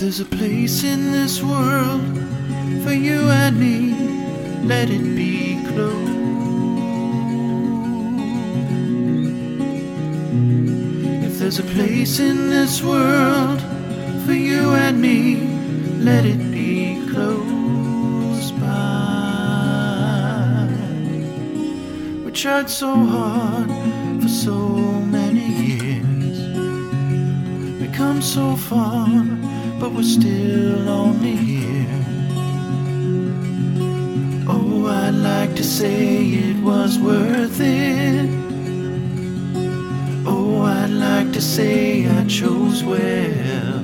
there's a place in this world for you and me, let it be close. If there's a place in this world for you and me, let it be close by. We tried so hard for so many years, we come so far, but we're still only here. Oh, I'd like to say it was worth it. Oh, I'd like to say I chose well.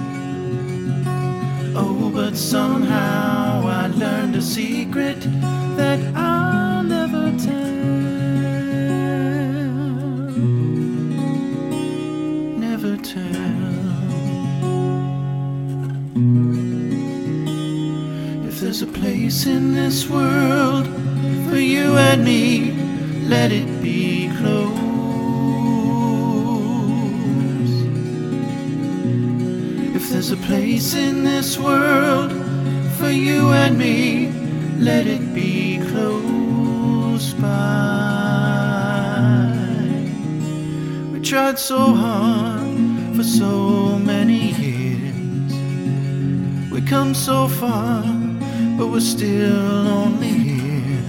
Oh, but somehow I learned a secret that I'll never tell. Never tell. If there's a place in this world for you and me, let it be close. If there's a place in this world for you and me, let it be close by. We tried so hard for so many years, we come so far, but we're still only here.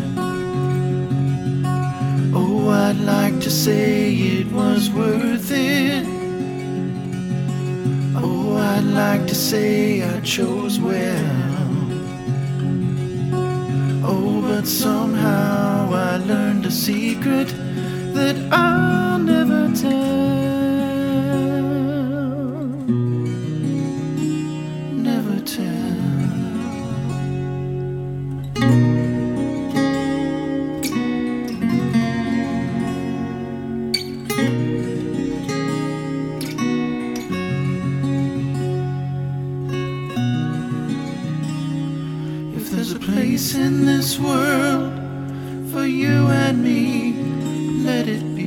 Oh, I'd like to say it was worth it. Oh, I'd like to say I chose well. Oh, but somehow I learned a secret that I'll never tell. Never tell. If there's a place in this world for you and me, let it be.